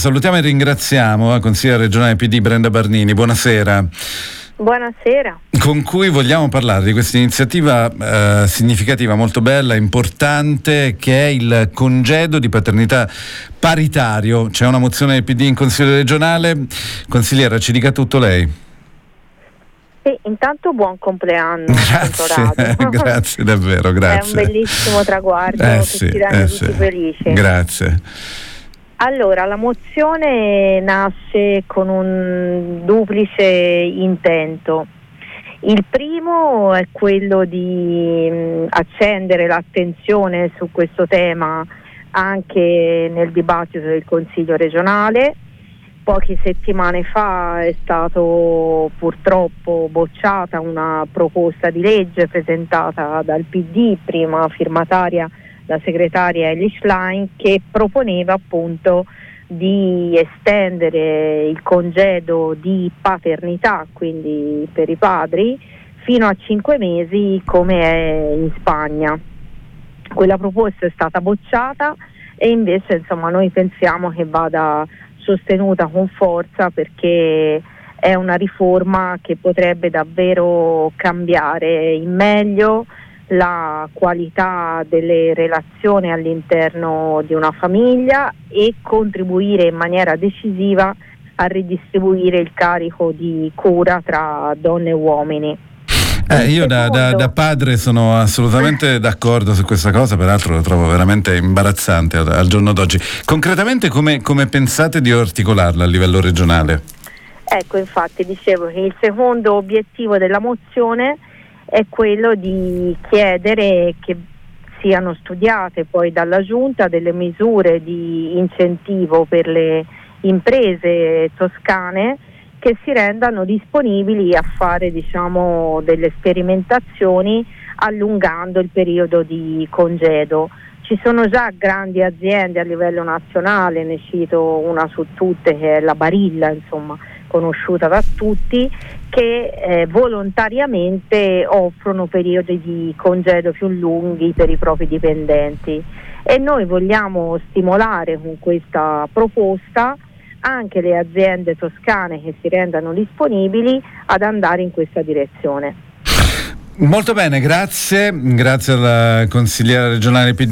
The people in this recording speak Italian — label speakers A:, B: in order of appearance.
A: Salutiamo e ringraziamo la consigliera regionale PD Brenda Barnini. Buonasera.
B: Buonasera.
A: Con cui vogliamo parlare di questa iniziativa significativa, molto bella, importante, che è il congedo di paternità paritario. C'è una mozione del PD in Consiglio regionale. Consigliera, ci dica tutto lei.
B: Sì, intanto buon compleanno.
A: Grazie davvero, grazie.
B: È un bellissimo traguardo che ci rende tutti felici.
A: Grazie.
B: Allora, la mozione nasce con un duplice intento. Il primo è quello di accendere l'attenzione su questo tema anche nel dibattito del Consiglio regionale. Poche settimane fa è stato purtroppo bocciata una proposta di legge presentata dal PD, prima firmataria la segretaria Elly Schlein, che proponeva appunto di estendere il congedo di paternità, quindi per i padri, fino a 5 mesi come è in Spagna. Quella proposta è stata bocciata e invece insomma noi pensiamo che vada sostenuta con forza, perché è una riforma che potrebbe davvero cambiare in meglio la qualità delle relazioni all'interno di una famiglia e contribuire in maniera decisiva a ridistribuire il carico di cura tra donne e uomini.
A: Io da padre sono assolutamente d'accordo su questa cosa, peraltro lo trovo veramente imbarazzante al giorno d'oggi. Concretamente come pensate di articolarla a livello regionale?
B: Ecco, infatti dicevo che il secondo obiettivo della mozione è quello di chiedere che siano studiate poi dalla Giunta delle misure di incentivo per le imprese toscane che si rendano disponibili a fare delle sperimentazioni allungando il periodo di congedo. Ci sono già grandi aziende a livello nazionale, ne cito una su tutte che è la Barilla, conosciuta da tutti, che volontariamente offrono periodi di congedo più lunghi per i propri dipendenti, e noi vogliamo stimolare con questa proposta anche le aziende toscane che si rendano disponibili ad andare in questa direzione.
A: Molto bene, grazie alla consigliera regionale PD